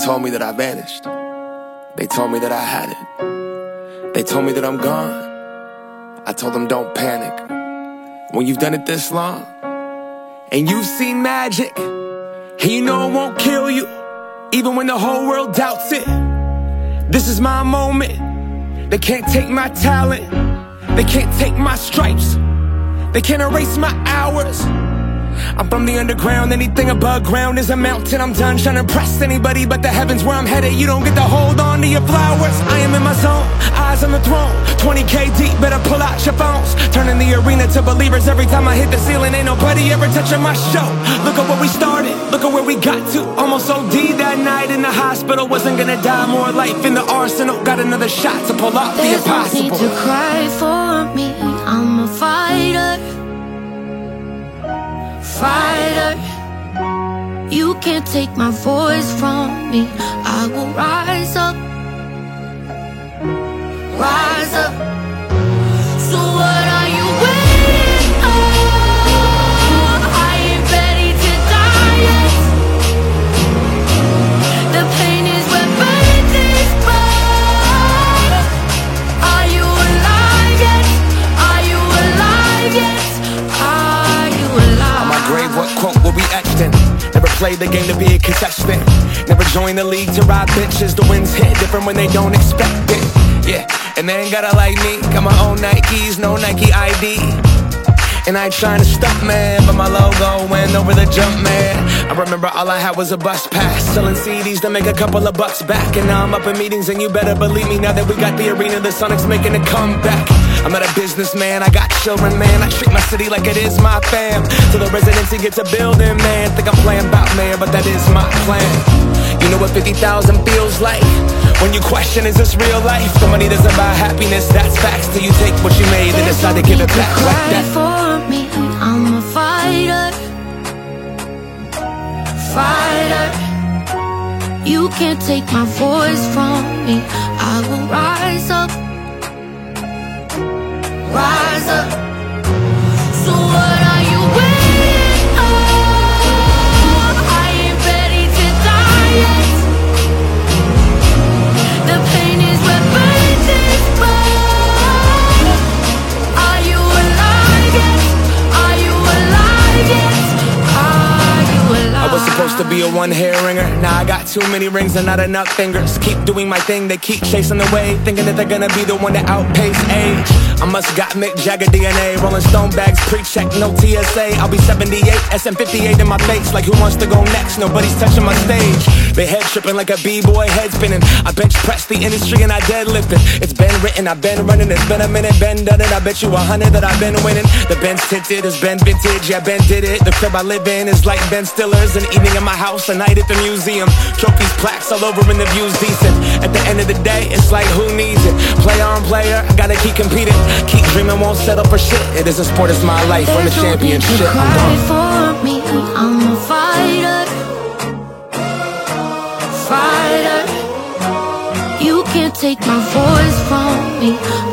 told me that I vanished. They told me that I had it. They told me that I'm gone. I told them don't panic. When you've done it this long, and you've seen magic, and you know it won't kill you, even when the whole world doubts it. This is my moment. They can't take my talent. They can't take my stripes. They can't erase my hours. I'm from the underground, anything above ground is a mountain. I'm done trying to impress anybody but the heavens where I'm headed. You don't get to hold on to your flowers. I am in my zone, eyes on the throne. 20K deep, better pull out your phones. Turning the arena to believers every time I hit the ceiling. Ain't nobody ever touching my show. Look at where we started, look at where we got to. Almost OD that night in the hospital. Wasn't gonna die, more life in the arsenal. Got another shot to pull off the impossible. There's no need to cry for me, I'm a fighter. Fighter, you can't take my voice from me. I will rise up, rise up. So what are you waiting on? I ain't ready to die yet. The pain is what burns this blood. Are you alive yet? Are you alive yet? Are you alive? Grave, what quote will be etched in? Never played the game to be a contestant. Never joined the league to ride bitches. The winds hit different when they don't expect it. Yeah, and they ain't gotta like me. Got my own Nikes, no Nike ID. And I ain't trying to stop, man, but my logo went over the jump, man. I remember all I had was a bus pass, selling CDs to make a couple of bucks back. And now I'm up in meetings and you better believe me, now that we got the arena, the Sonics making a comeback. I'm not a businessman, I got children, man. I treat my city like it is my fam. So the residency gets a building, man. Think I'm playing bout, man, but that is my plan. You know what 50,000 feels like? When you question, is this real life? The money doesn't buy happiness, that's facts. Till you take what you made and decide to give it back like that. For me, I'm a fighter. Fighter, you can't take my voice from me. I will rise up, rise up. So what are you waiting on? I ain't ready to die yet. The pain is what burns this blood. Are you alive yet? Are you alive yet? Are you alive? I was supposed to be a one-hair ringer. Now I got too many rings and not enough fingers. Keep doing my thing, they keep chasing the wave, thinking that they're gonna be the one that outpace age. I must got Mick Jagger DNA. Rolling Stone bags, pre-check, no TSA. I'll be 78, SM58 in my face. Like who wants to go next? Nobody's touching my stage. They head tripping like a b-boy, head spinning. I bench press the industry and I deadlift it. It's been written, I've been running. It's been a minute, been done it. I bet you 100 that I've been winning. The Ben's tinted, it's been vintage. Yeah, Ben did it. The crib I live in is like Ben Stiller's. And eating in my house, a night at the museum. Trophies, plaques all over and the view's decent. At the end of the day, it's like who needs it? Player on player, I gotta keep competing. Keep dreaming, won't settle for shit. It is a sport, it's my life. Win the championship, I'm gone. For me, I'm a fighter. Fighter, you can't take my voice from me.